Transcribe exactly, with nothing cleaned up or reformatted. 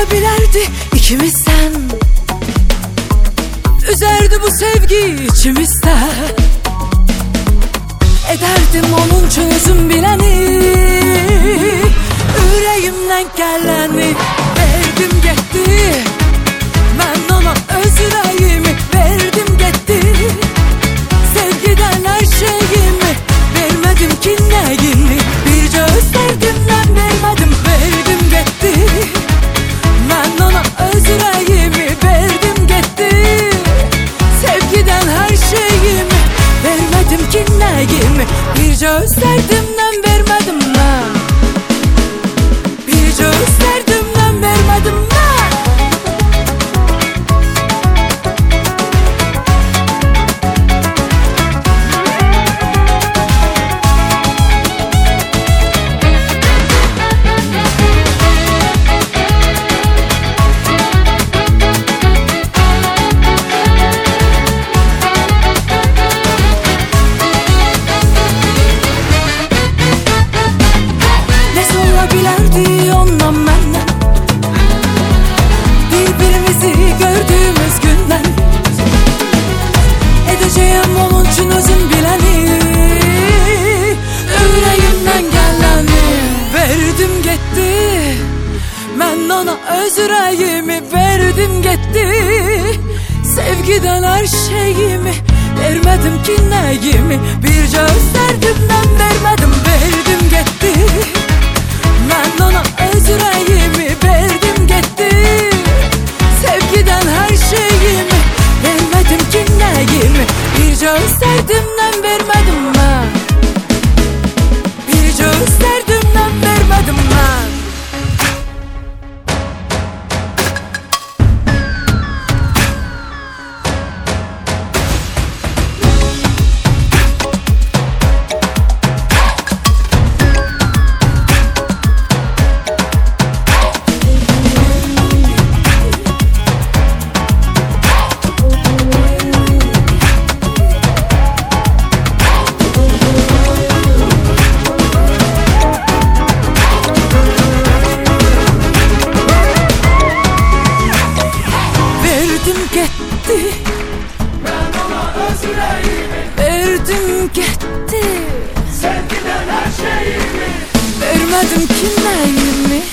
olabilirdi ikimizden. Üzerdi bu sevgi içimizde. Ederdim onun çözüm bileni. Yüreğimden geleni verdim gitti. Ben ona öz yüreğimi verdim gitti. Sevgiden her şeyimi vermedim ki neyini. Birce öz sevgimden vermedim, verdim gitti. Ben ona öz yüreğimi verdim gitti. Sevgiden her şeyimi vermedim ki neyimi. Birce öz sevgimden vermedim ben. Birce öz sevgimden vermedim ben. Bilerdi ondan benden, birbirimizi gördüğümüz günden. Edeceğim onun için özüm bileni. Yüreğimden geleni verdim gitti. Ben ona öz yüreğimi verdim gitti. Sevgiden her şeyimi vermedim ki neyimi. Birce öz sevgimden vermedim, verdim gitti. Ben ona öz yüreğimi verdim gitti. Sevgiden her şeyimi vermedim ki neyimi. Birce öz sevdimden vermedim ben. Birce öz sevdimden vermedim ben. Ben ona öz yüreğimi verdim gitti. Sevgiden her şeyimi vermedim ki neyimi.